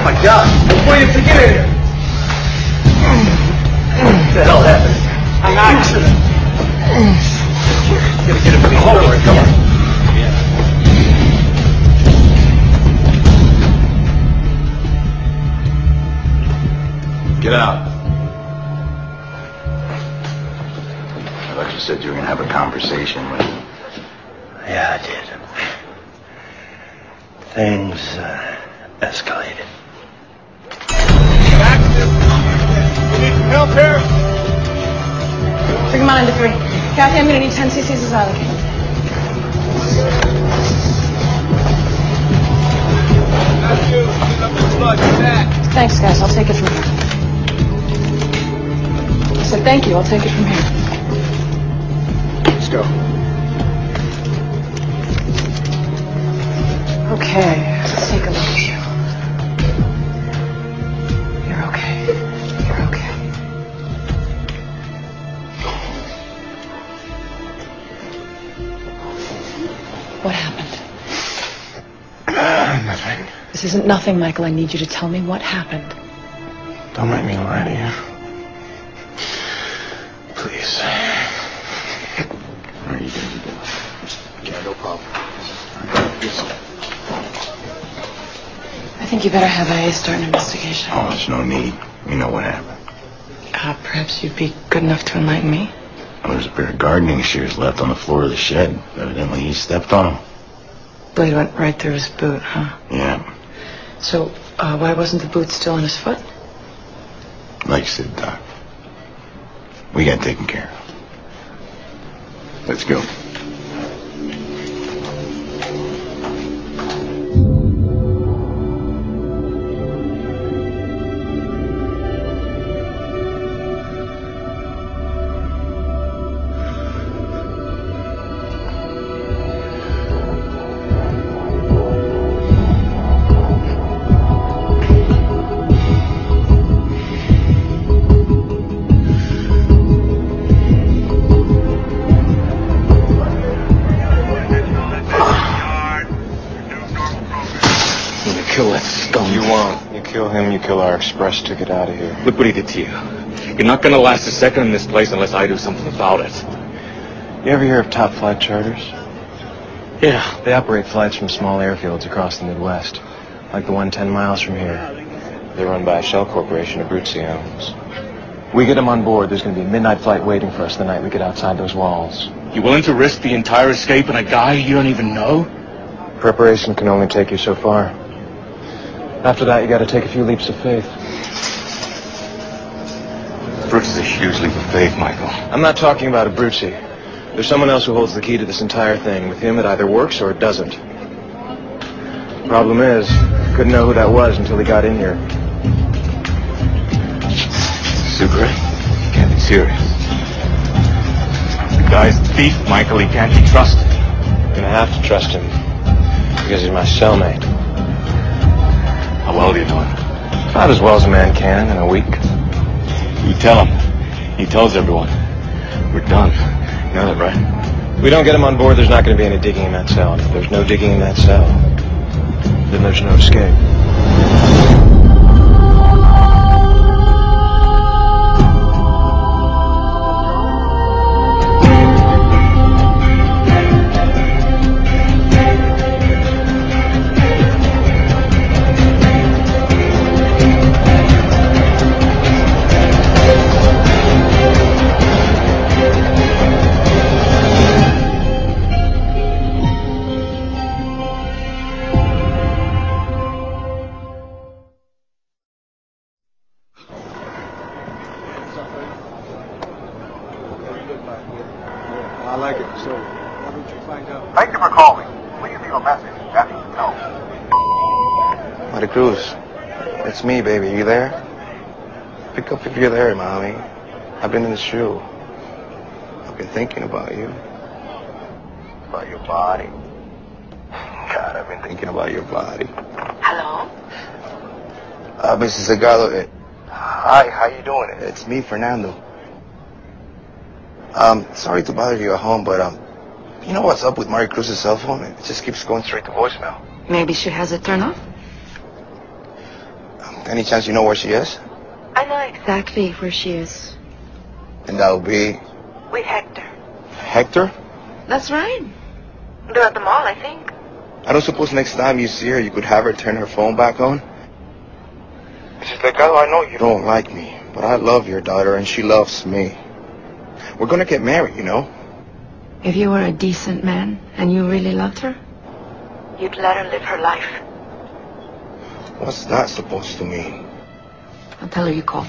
my God! Before you get in here! What the hell happened? An accident. Gotta get him to the hallway. Come on. Get out. I thought you said you were going to have a conversation with him. Yeah, I did. Things escalated. You need some help here? Bring him on into 3. Kathy, I'm going to need 10 cc's of Xylocaine. That's you. Get up the blood. Back. Thanks, guys. I'll take it from here. I said thank you. I'll take it from here. Let's go. Okay, let's take a look at you. You're okay. You're okay. What happened? Nothing. This isn't nothing, Michael. I need you to tell me what happened. Don't make me lie to you. Please. What are you going to do? Yeah, no problem. I think you better have IA start an investigation. Oh, there's no need. We know what happened. Perhaps you'd be good enough to enlighten me. Well, there's a pair of gardening shears left on the floor of the shed. Evidently, he stepped on them. Blade went right through his boot, huh? Yeah. So, why wasn't the boot still on his foot? Like you said, Doc. We got taken care of. Let's go. Kill him, you kill our express ticket out of here. Look what he did to you. You're not gonna last a second in this place unless I do something about it. You ever hear of Top Flight Charters? Yeah. They operate flights from small airfields across the Midwest, like the one 10 miles from here. They're run by a shell corporation Abruzzi owns. We get them on board, there's going to be a midnight flight waiting for us the night we get outside those walls. You willing to risk the entire escape on a guy you don't even know? Preparation can only take you so far. After that, you got to take a few leaps of faith. Brooks is a huge leap of faith, Michael. I'm not talking about Abruzzi. There's someone else who holds the key to this entire thing. With him, it either works or it doesn't. Problem is, couldn't know who that was until he got in here. Sucre? You can't be serious. The guy's a thief, Michael. He can't be trusted. I'm gonna have to trust him because he's my cellmate. How well are you doing? About as well as a man can in a week. You tell him. He tells everyone. We're done. You know that, right? If we don't get him on board, there's not going to be any digging in that cell. And if there's no digging in that cell, then there's no escape. I like it. So, what did you find out? Thank you for calling. Please leave a message after the tone. Maricruz, it's me, baby. You there? Pick up if you're there, mommy. I've been in the shoe. I've been thinking about you. About your body. God, I've been thinking about your body. Hello? Mrs. Zagalo. Hi, how you doing? It's me, Fernando. Sorry to bother you at home, but, you know what's up with Maricruz's cell phone? It just keeps going straight to voicemail. Maybe she has it turned off? Any chance you know where she is? I know exactly where she is. And that'll be... With Hector. Hector? That's right. They're at the mall, I think. I don't suppose next time you see her, you could have her turn her phone back on? She's like, oh, I know you don't like me, but I love your daughter and she loves me. We're gonna get married, you know? If you were a decent man and you really loved her, you'd let her live her life. What's that supposed to mean? I'll tell her you called.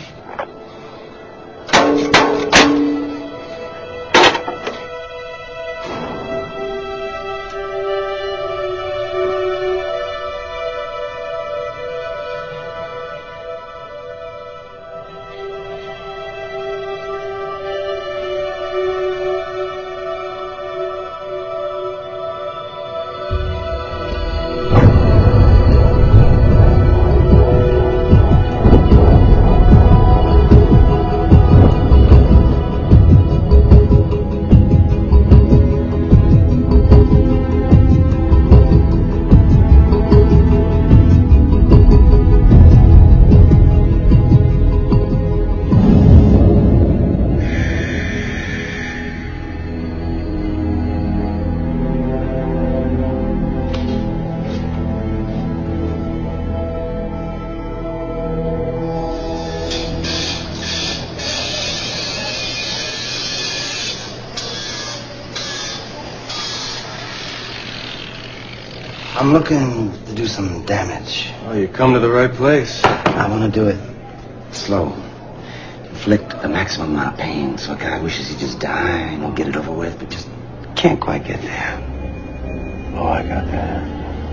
I'm looking to do some damage. Oh, you come to the right place. I want to do it slow. Inflict the maximum amount of pain so a guy wishes he'd just die and get it over with, but just can't quite get there. Oh, I got that.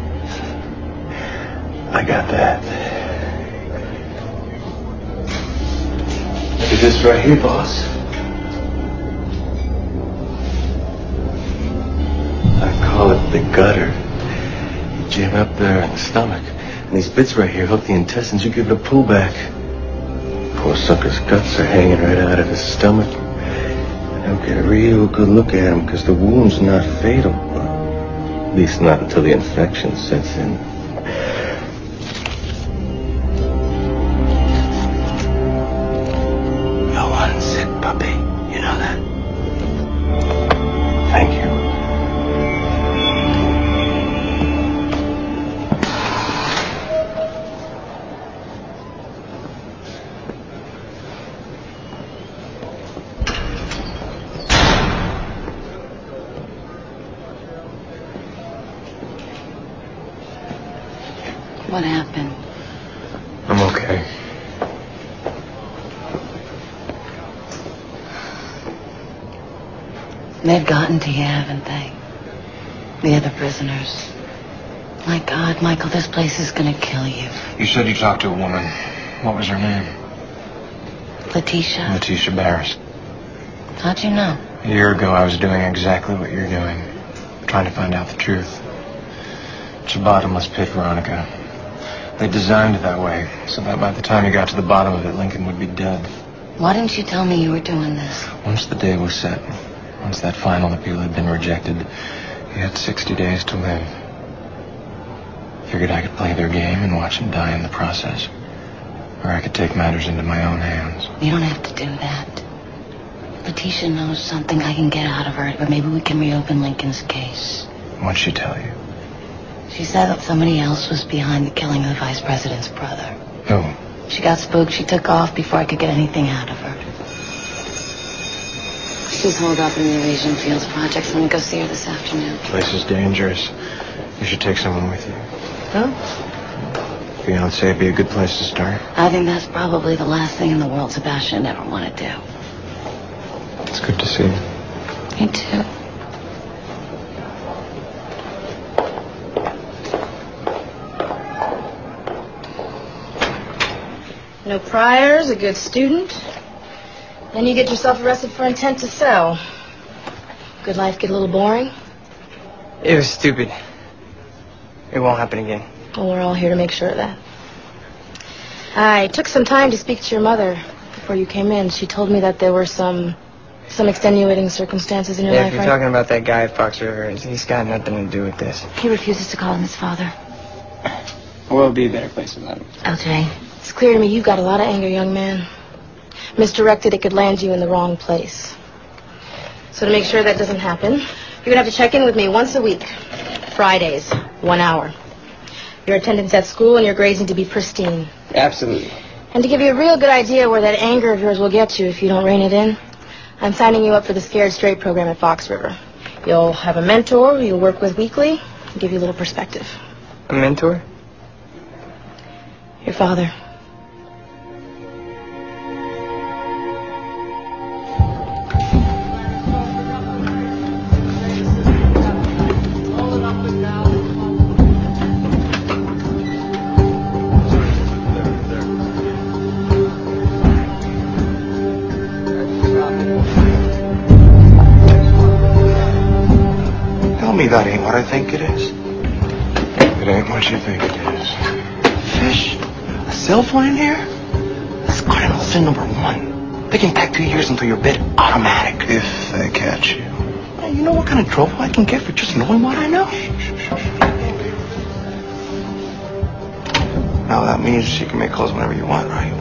I got that. Look at this right here, boss. I call it the gutter. You jam up there in the stomach, and these bits right here hook the intestines. You give it a pullback. Poor sucker's guts are hanging right out of his stomach. Don't get a real good look at him, because the wound's not fatal. At least not until the infection sets in. You're one sick puppy. You know that? Thank you. What happened? I'm okay. They've gotten to you, haven't they? The other prisoners. My God, Michael, this place is gonna kill you. You said you talked to a woman. What was her name? Letitia. Letitia Barris. How'd you know? A year ago, I was doing exactly what you're doing. Trying to find out the truth. It's a bottomless pit, Veronica. They designed it that way, so that by the time you got to the bottom of it, Lincoln would be dead. Why didn't you tell me you were doing this? Once the day was set, once that final appeal had been rejected, he had 60 days to live. Figured I could play their game and watch him die in the process. Or I could take matters into my own hands. You don't have to do that. Letitia knows something I can get out of her, but maybe we can reopen Lincoln's case. What'd she tell you? She said that somebody else was behind the killing of the vice president's brother. Who? She got spooked. She took off before I could get anything out of her. She's holed up in the Elysian Fields project. I'm going to go see her this afternoon. The place is dangerous. You should take someone with you. Huh? Fiancé would be a good place to start. I think that's probably the last thing in the world Sebastian ever want to do. It's good to see you. Me too. No priors, a good student. Then you get yourself arrested for intent to sell. Good life get a little boring? It was stupid. It won't happen again. Well, we're all here to make sure of that. I took some time to speak to your mother before you came in. She told me that there were some extenuating circumstances in your Yeah, life, if you're right? talking about that guy at Fox River, he's got nothing to do with this. He refuses to call him his father. Well, it'd be a better place without him. LJ, It's clear to me you've got a lot of anger, young man. Misdirected, it could land you in the wrong place. So to make sure that doesn't happen, you're going to have to check in with me once a week. Fridays, 1 hour. Your attendance at school and your grades need to be pristine. Absolutely. And to give you a real good idea where that anger of yours will get you if you don't rein it in, I'm signing you up for the Scared Straight program at Fox River. You'll have a mentor who you'll work with weekly and give you a little perspective. A mentor? Your father. Tell me that ain't what I think it is. It ain't what you think it is. Fish? A cell phone in here? That's cardinal sin number 1. They can tag 2 years until your bid automatic. If they catch you. Hey, you know what kind of trouble I can get for just knowing what I know? Now that means you can make calls whenever you want, right?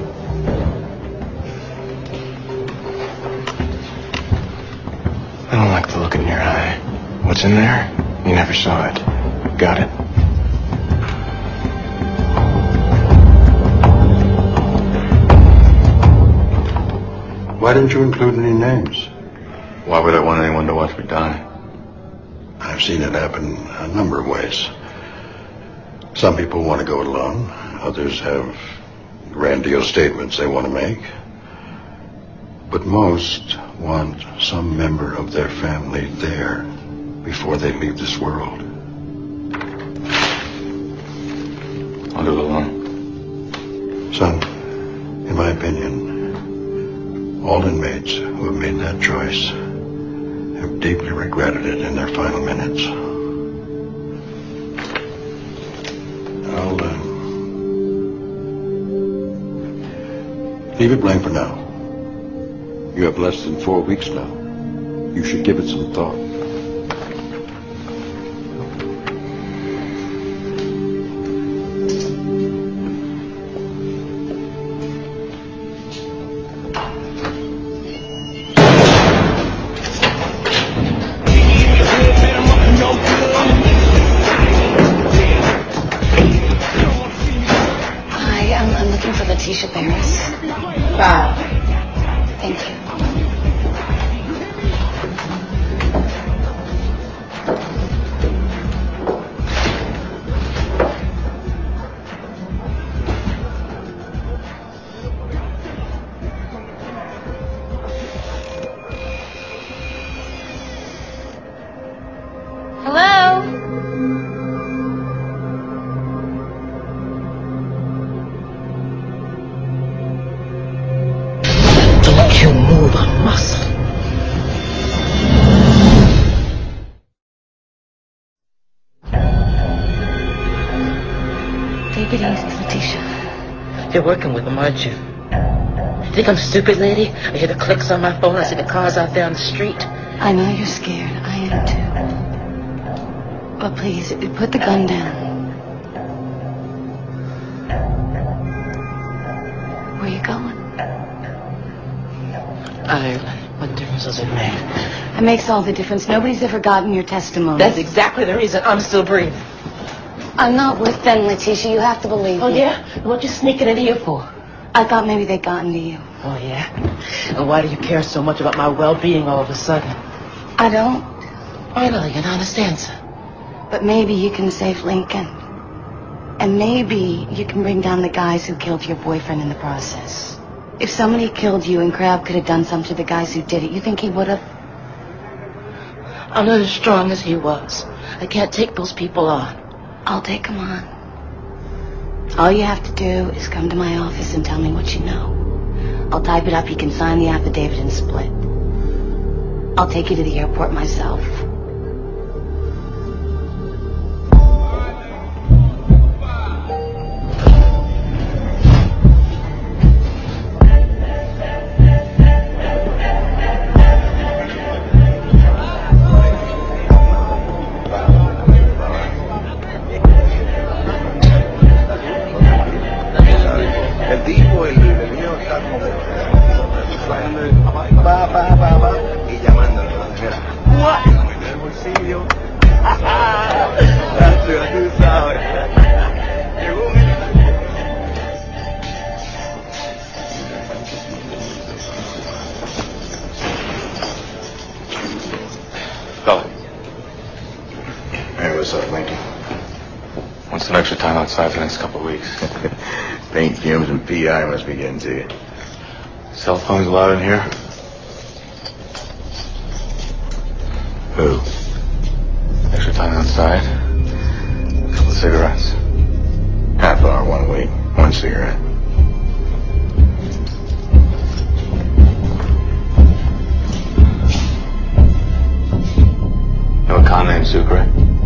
I don't like the look in your eye. What's in there? You never saw it. Got it? Why didn't you include any names? Why would I want anyone to watch me die? I've seen it happen a number of ways. Some people want to go it alone. Others have grandiose statements they want to make. But most want some member of their family there before they leave this world. I'll do it alone. Son, in my opinion, all inmates who have made that choice have deeply regretted it in their final minutes. I'll leave it blank for now. You have less than 4 weeks now. You should give it some thought. I'm looking for Letitia Barris. Wow. Thank you. Hello? Don't you move a muscle. Take it easy, Letitia. You're working with them, aren't you? You think I'm stupid, lady? I hear the clicks on my phone. I see the cars out there on the street. I know you're scared. I am too. But please, put the gun down. Where are you going? Ireland. What difference does it make? It makes all the difference. Nobody's ever gotten your testimony. That's exactly the reason I'm still breathing. I'm not with them, Letitia. You have to believe me. Oh, yeah? What you sneaking in here for? I thought maybe they'd gotten to you. Oh, yeah? And why do you care so much about my well-being all of a sudden? I don't. Finally, an honest answer. But maybe you can save Lincoln. And maybe you can bring down the guys who killed your boyfriend in the process. If somebody killed you and Crab could have done something to the guys who did it, you think he would have? I'm not as strong as he was. I can't take those people on. I'll take them on. All you have to do is come to my office and tell me what you know. I'll type it up. You can sign the affidavit and split. I'll take you to the airport myself. El tipo, el mío está como va y llamándole la nevera. En el bolsillo. Ya tú sabes. Llegó un... Go. Hey, what's up, Lincoln? Want some extra time outside for the next couple of weeks. Paint fumes and PI must be getting to you. Cell phones allowed in here? Who? Extra time outside. A couple of cigarettes. Half hour, 1 week, 1 cigarette. You have a con named Sucre?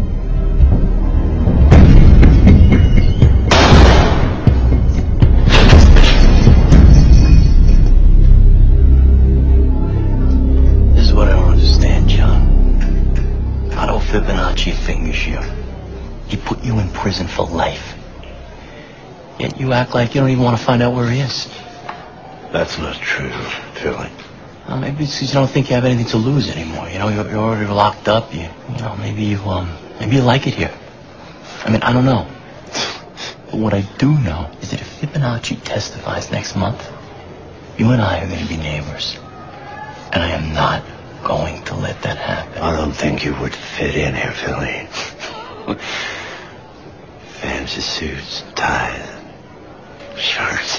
This is what I don't understand, John. Otto Fibonacci fingers you. He put you in prison for life. Yet you act like you don't even want to find out where he is. That's not true, Philly. Well, maybe it's because you don't think you have anything to lose anymore. You know, you're already locked up. You know, maybe you like it here. I mean, I don't know. But what I do know is that if Fibonacci testifies next month, you and I are going to be neighbors. And I am not going to let that happen. I don't think you would fit in here, Philly. Fancy suits, ties, shirts.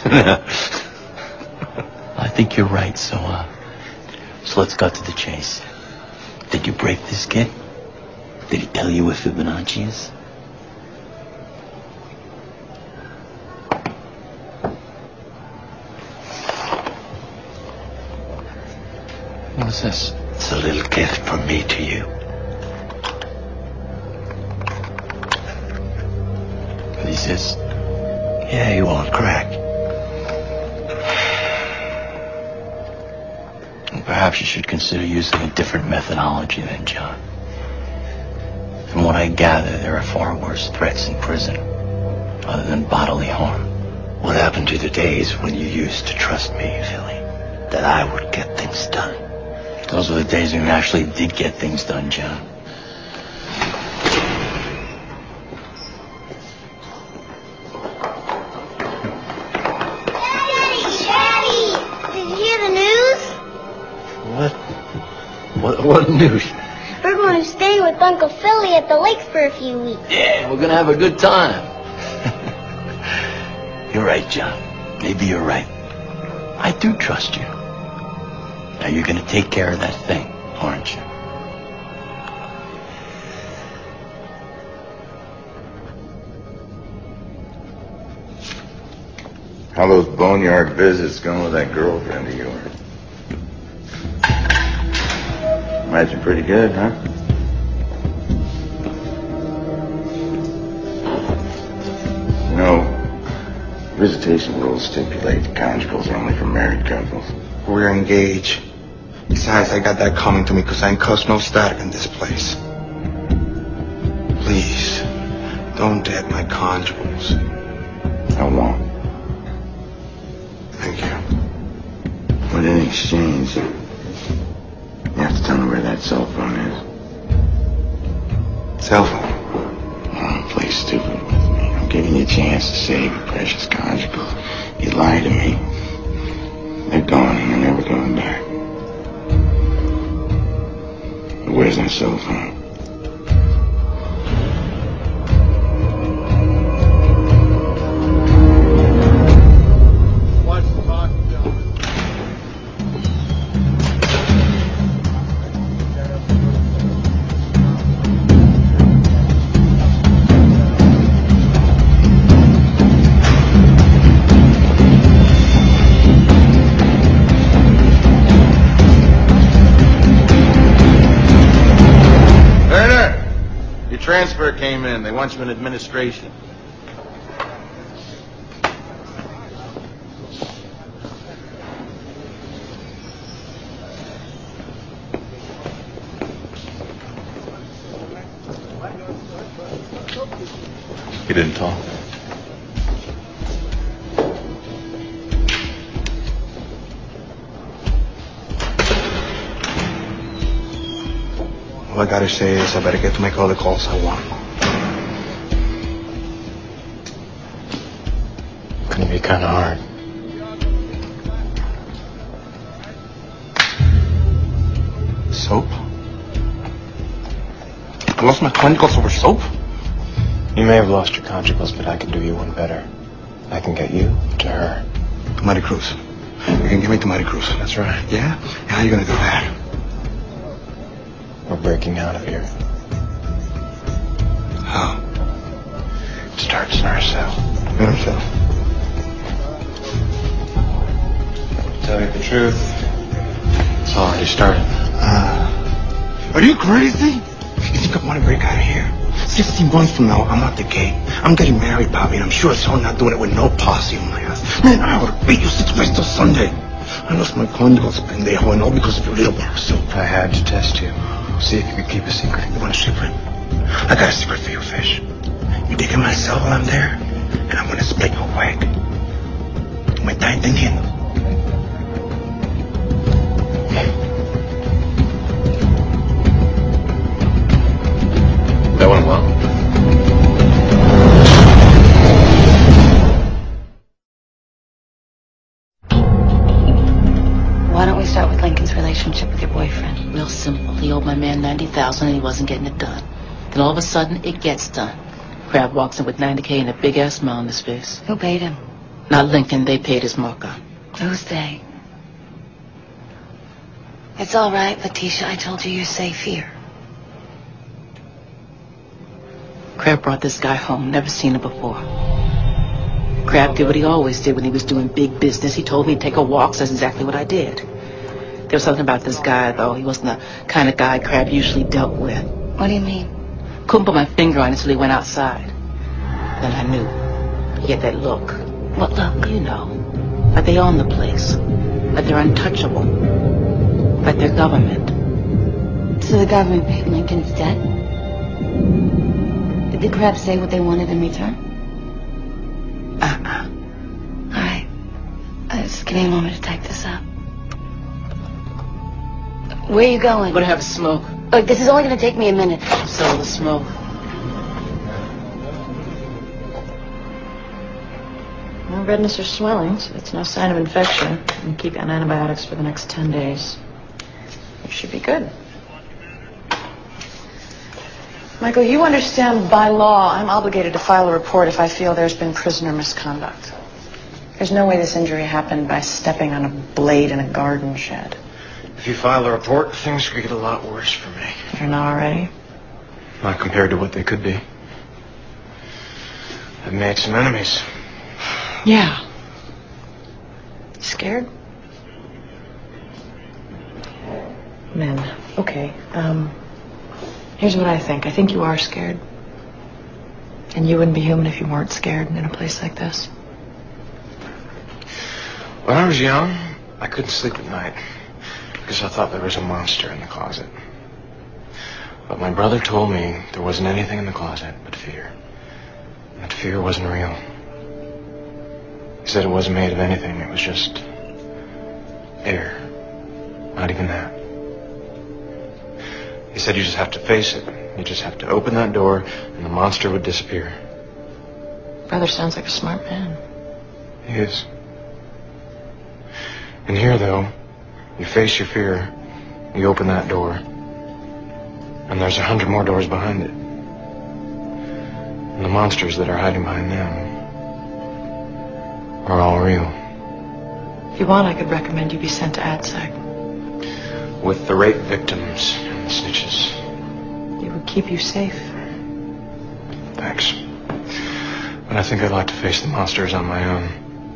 I think you're right, so let's cut to the chase. Did you break this kid? Did he tell you where Fibonacci is? What is this? It's a little gift from me to you. What is this? Yeah, you want crack. Perhaps you should consider using a different methodology then, John. From what I gather, there are far worse threats in prison, other than bodily harm. What happened to the days when you used to trust me, Philly? That I would get things done. Those were the days when you actually did get things done, John. Daddy! Did you hear the news? What news? We're going to stay with Uncle Philly at the lakes for a few weeks. Yeah, we're gonna have a good time. You're right, John. Maybe you're right. I do trust you. Now you're gonna take care of that thing, aren't you? How those boneyard visits going with that girlfriend of yours? Imagine pretty good, huh? You know, visitation rules stipulate conjugals are only for married couples. We're engaged. Besides, I got that coming to me because I ain't cussed no static in this place. Please, don't dead my conjugals. I won't. Thank you. But in exchange, you have to tell me where that cell phone is. Cell phone? Don't play stupid with me. I'm giving you a chance to save your precious conjugals. You lie to me. They're gone and they're never coming back. But where's that cell phone? Transfer came in. They want you in administration. He didn't talk. I gotta say is I better get to make all the calls I want. Gonna be kind of hard. Soap? I lost my conjugals over soap? You may have lost your conjugals, but I can do you one better. I can get you to her. Mighty Cruz. You can get me to Mighty Cruz. That's right. Yeah? How are you gonna do that? We're breaking out of here. How? It starts in our cell. In our cell? To tell you the truth, it's already started. Are you crazy? You think I want to break out of here? 16 months from now, I'm out the gate. I'm getting married, Bobby, and I'm sure as hell not doing it with no posse on my ass. Man, I would have beat you 6 ways till Sunday. I lost my conjugals, pendejo, and all because of your little bar of soap. I had to test you. See if you could keep a secret. You want a secret? I got a secret for you, Fish. You dig in my cell while I'm there, and I'm gonna split your wig. ¿Me está entendiendo? That went well. Why don't we start with Lincoln's relationship with your boyfriend? Real simple. He owed my man $90,000 and he wasn't getting it done. Then all of a sudden, it gets done. Crab walks in with $90K and a big-ass smile on his face. Who paid him? Not Lincoln. They paid his markup. Who's they? It's all right, Letitia. I told you you're safe here. Crab brought this guy home. Never seen him before. Crab did what he always did when he was doing big business. He told me to take a walk, so that's exactly what I did. There was something about this guy, though. He wasn't the kind of guy Crab usually dealt with. What do you mean? Couldn't put my finger on it until he went outside. Then I knew. He had that look. What look? You know. Like they own the place. Like they're untouchable. Like they're government. So the government paid Lincoln's debt? Did Crab say what they wanted in return? All right. Just give me a moment to type this up. Where are you going? I'm gonna have a smoke. Look, this is only gonna take me a minute. So the smoke. No redness or swelling, so it's no sign of infection. And keep you on antibiotics for the next 10 days. You should be good. Michael, you understand by law I'm obligated to file a report if I feel there's been prisoner misconduct. There's no way this injury happened by stepping on a blade in a garden shed. If you file a report, things could get a lot worse for me. They're not already? Not compared to what they could be. I've made some enemies. Yeah. Scared? Men. Okay. Here's what I think. I think you are scared. And you wouldn't be human if you weren't scared in a place like this. When I was young, I couldn't sleep at night because I thought there was a monster in the closet. But my brother told me there wasn't anything in the closet but fear. That fear wasn't real. He said it wasn't made of anything. It was just air. Not even that. He said you just have to face it. You just have to open that door and the monster would disappear. Brother sounds like a smart man. He is. And here, though, you face your fear, you open that door, and there's 100 more doors behind it. And the monsters that are hiding behind them are all real. If you want, I could recommend you be sent to ADSEC. With the rape victims and the snitches. It would keep you safe. Thanks. But I think I'd like to face the monsters on my own.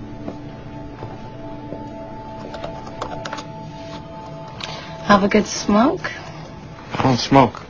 Have a good smoke? I don't smoke.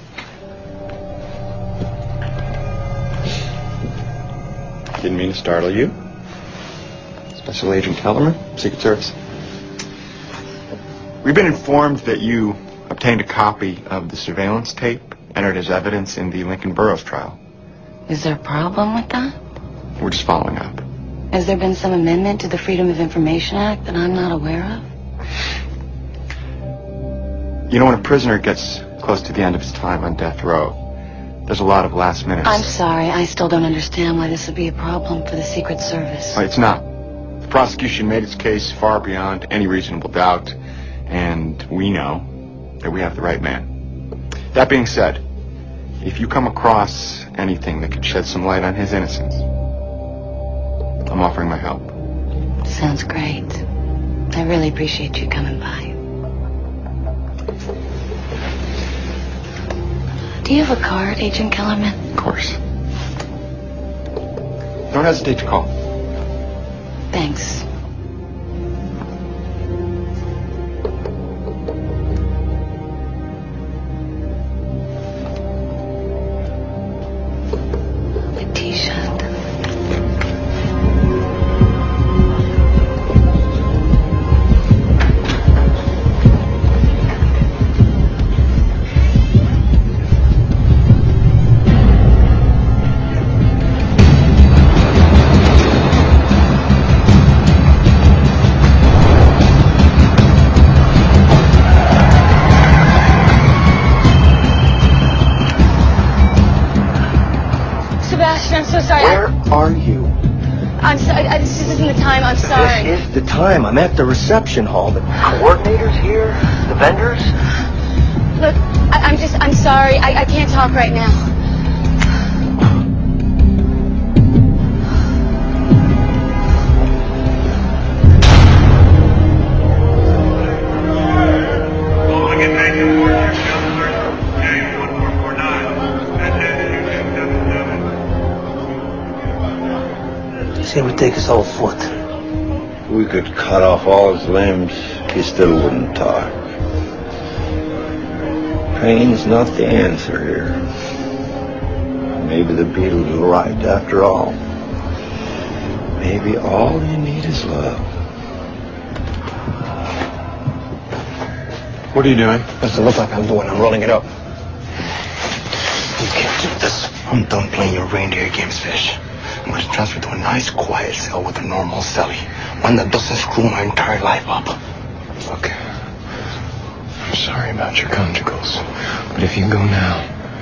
Didn't mean to startle you. Special Agent Kellerman, Secret Service. We've been informed that you obtained a copy of the surveillance tape entered as evidence in the Lincoln Burroughs trial. Is there a problem with that? We're just following up. Has there been some amendment to the Freedom of Information Act that I'm not aware of? You know, when a prisoner gets close to the end of his time on death row. There's a lot of last minute. I'm sorry. I still don't understand why this would be a problem for the Secret Service. It's not. The prosecution made its case far beyond any reasonable doubt, and we know that we have the right man. That being said, if you come across anything that could shed some light on his innocence, I'm offering my help. Sounds great. I really appreciate you coming by. Do you have a card, Agent Kellerman? Of course. Don't hesitate to call. Thanks. The T-shirt. Sebastian, I'm so sorry. Where are you? I'm sorry. This isn't the time. I'm sorry. This is the time. I'm at the reception hall. The coordinator's here. The vendors. Look, I'm sorry. I can't talk right now. Say we take his whole foot. We could cut off all his limbs. He still wouldn't talk. Pain's not the answer here. Maybe the Beatles were right after all. Maybe all you need is love. What are you doing? Doesn't look like I'm doing. I'm rolling it up. You can't do this. I'm done playing your reindeer games, Fish. I'm going to transfer to a nice, quiet cell with a normal celly. One that doesn't screw my entire life up. Look, I'm sorry about your conjugals, but if you go now,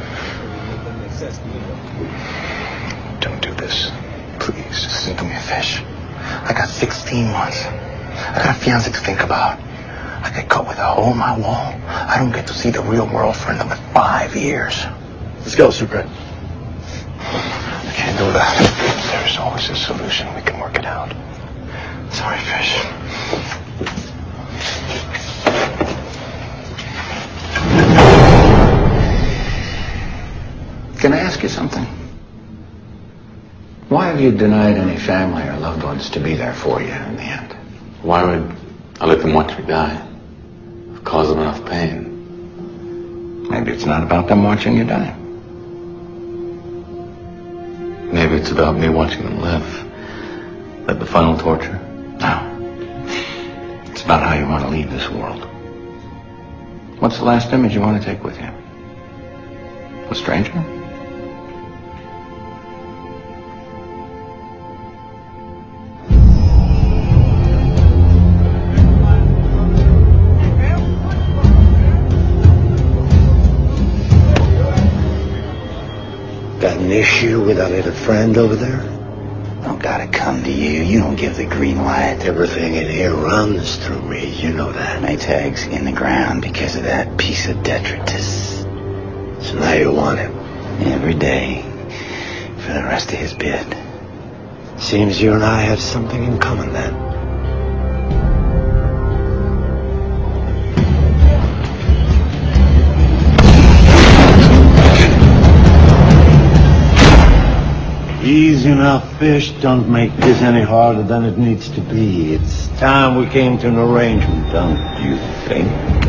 don't do this. Please. Listen to me, Fish. I got 16 months. I got a fiancé to think about. I get caught with a hole in my wall. I don't get to see the real world for another 5 years. Let's go, Super. I can't do that. There's always a solution. We can work it out. Sorry, Fish. Can I ask you something? Why have you denied any family or loved ones to be there for you in the end? Why would I let them watch me die? I've caused them enough pain. Maybe it's not about them watching you die. Maybe it's about me watching them live. That the final torture? No. It's about how you want to leave this world. What's the last image you want to take with you? A stranger? Got an issue with our little friend over there? Don't gotta come to you. You don't give the green light. Everything in here runs through me. You know that. My tag's in the ground because of that piece of detritus. So now you want him? Every day. For the rest of his bid. Seems you and I have something in common then. Easy enough, Fish. Don't make this any harder than it needs to be. It's time we came to an arrangement, don't you think?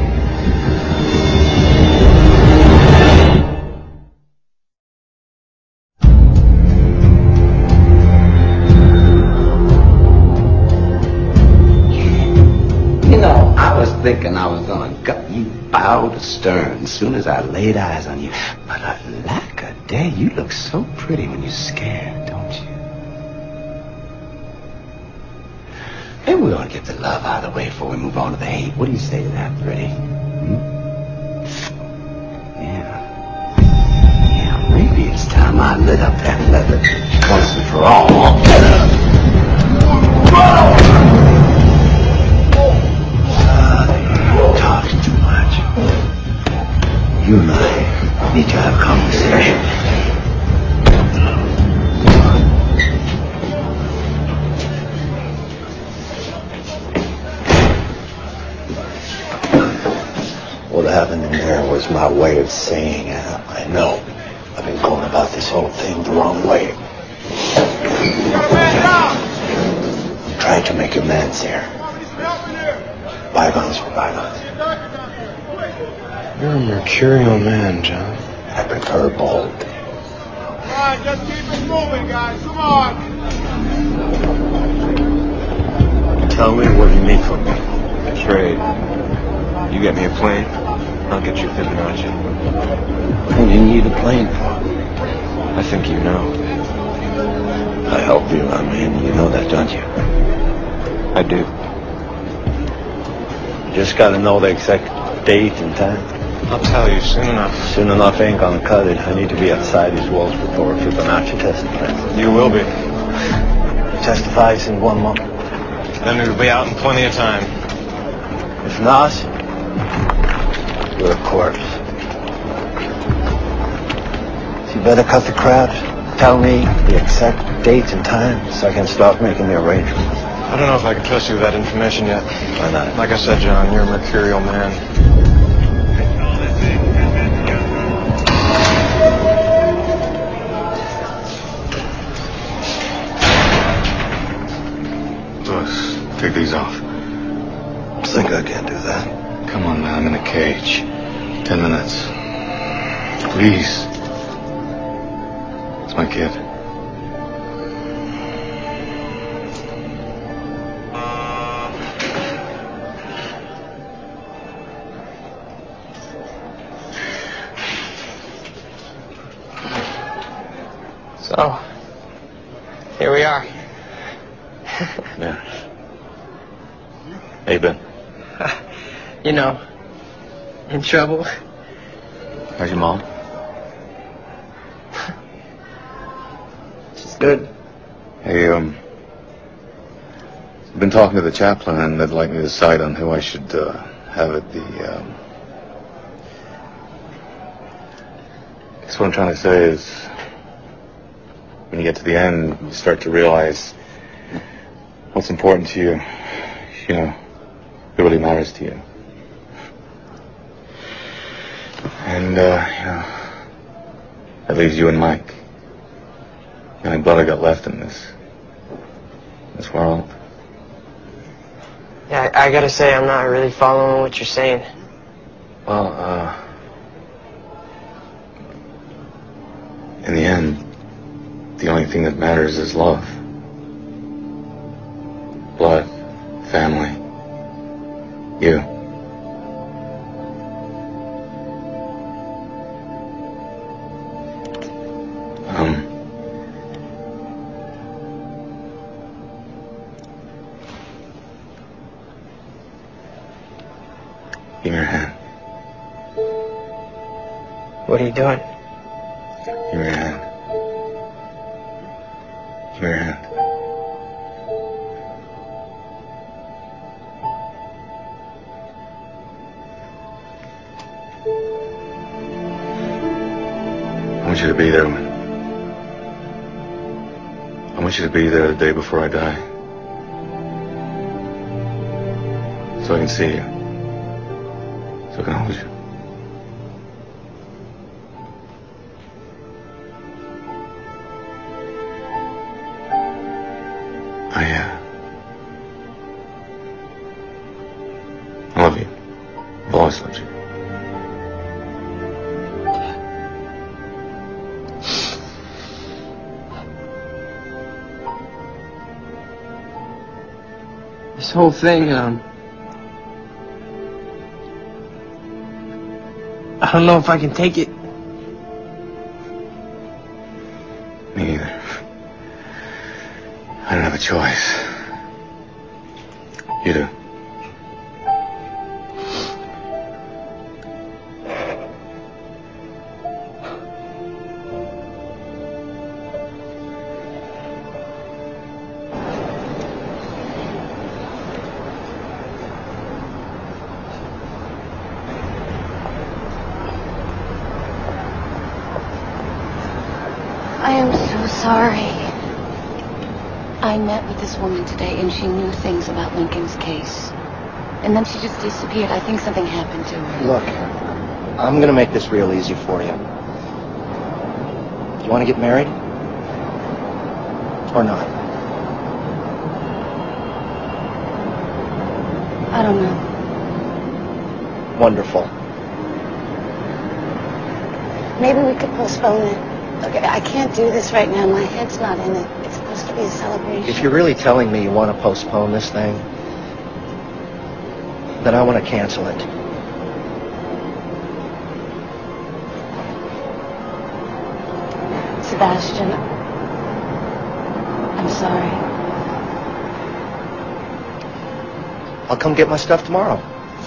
You know, I was thinking I was gonna gut you bow to stern as soon as I laid eyes on you. But alack a day, you look so pretty when you're scared, don't you? Maybe we ought to get the love out of the way before we move on to the hate. What do you say to that, pretty? I lit up that leather once and for all. You talk too much. You and I need to have a conversation. What happened in there was my way of saying, I know I've been going about this whole thing the wrong way. I'm trying to make amends here. Bygones for bygones. You're a mercurial man, John. I prefer bold. Come on, just keep it moving, guys. Come on. Tell me what you need from me. Trade. You get me a plane, I'll get you Fibonacci. What do you need a plane for? I think you know. I help you, I mean, you know that, don't you? I do. You just gotta know the exact date and time. I'll tell you soon enough. Soon enough ain't gonna cut it. I need to be outside these walls before a Fibonacci testifies. You will be. Testifies in 1 month. Then we'll be out in plenty of time. If not, you're a corpse. So you better cut the crap. Tell me the exact date and time so I can start making the arrangements. I don't know if I can trust you with that information yet. Why not? Like I said, John, you're a mercurial man. Louis, take these off. I think I can't do that. Come on, man, I'm in a cage. 10 minutes. Please. It's my kid. So, here we are. Yeah. Hey, Ben. You know, in trouble. How's your mom? She's good. Hey, I've been talking to the chaplain, and they'd like me to decide on who I should have at the. I guess what I'm trying to say is, when you get to the end, you start to realize what's important to you. You know, what really matters to you. And, you know, that leaves you and Mike. The only blood I got left in this world. Yeah, I gotta say, I'm not really following what you're saying. Well, in the end, the only thing that matters is love. Blood, family, you. Give me your hand. What are you doing? Give me your hand. Give me your hand. I want you to be there. I want you to be there the day before I die. So I can see you. So I can hold you. I love you. I've always loved you. This whole thing, I don't know if I can take it. Me either. I don't have a choice. You do. sorry. I met with this woman today, and she knew things about Lincoln's case. And then she just disappeared. I think something happened to her. Look, I'm gonna make this real easy for you. You want to get married? Or not? I don't know. Wonderful. Maybe we could postpone it. Okay, I can't do this right now. My head's not in it. It's supposed to be a celebration. If you're really telling me you want to postpone this thing, then I want to cancel it. Sebastian, I'm sorry. I'll come get my stuff tomorrow.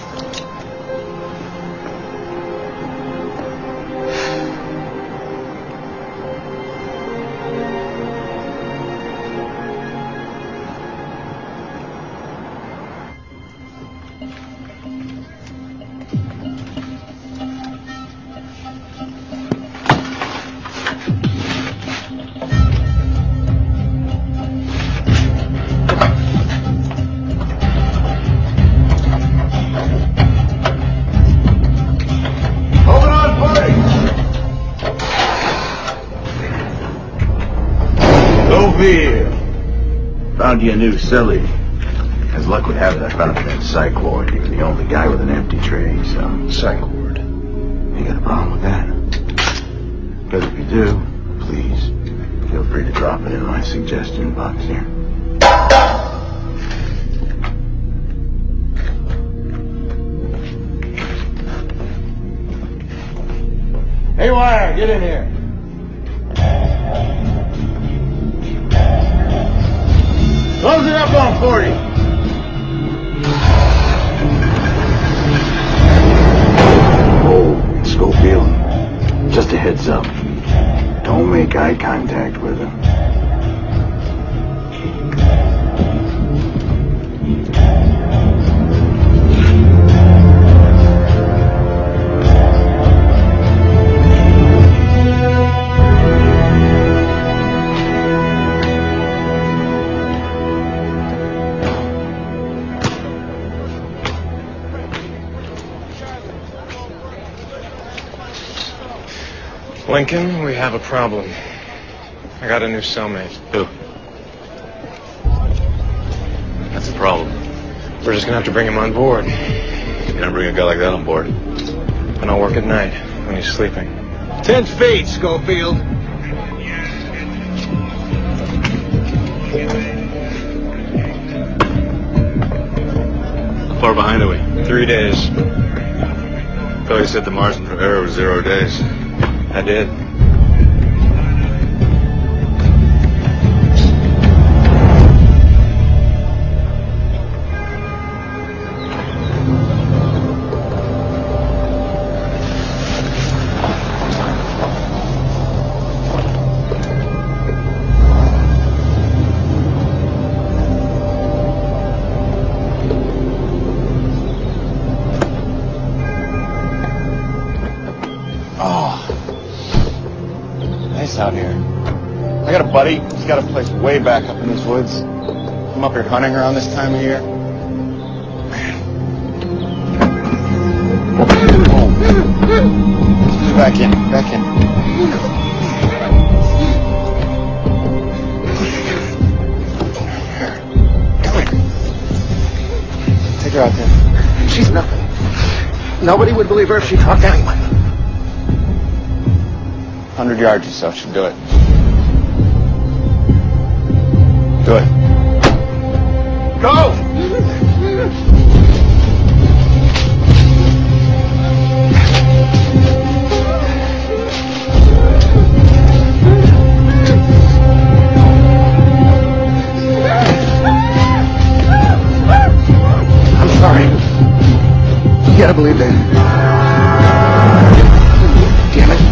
Found you a new silly. As luck would have it, I found it in psych ward. You're the only guy with an empty tray, so... Psych ward? You got a problem with that? But if you do, please, feel free to drop it in my suggestion box here. Hey, Wire, get in here. Close it up on 40. Oh, Schofield, just a heads up. Don't make eye contact with him. Lincoln, we have a problem. I got a new cellmate. Who? That's a problem. We're just gonna have to bring him on board. You don't bring a guy like that on board. And I'll work at night when he's sleeping. 10 feet, Schofield. How far behind are we? 3 days. I thought you said the margin for error was 0 days. I did. Out here. I got a buddy. He's got a place way back up in these woods. I'm up here hunting around this time of year. Back in. Back in. Come here. Take her out there. She's nothing. Nobody would believe her if she talked to anyone. 100 yards or so should do it. Do it. Go! I'm sorry. You gotta believe that. Damn it.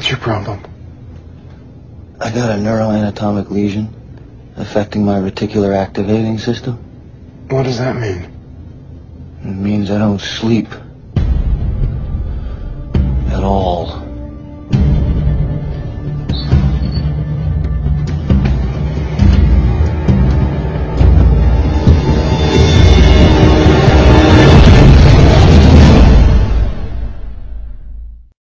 What's your problem? I got a neuroanatomic lesion affecting my reticular activating system. What does that mean? It means I don't sleep.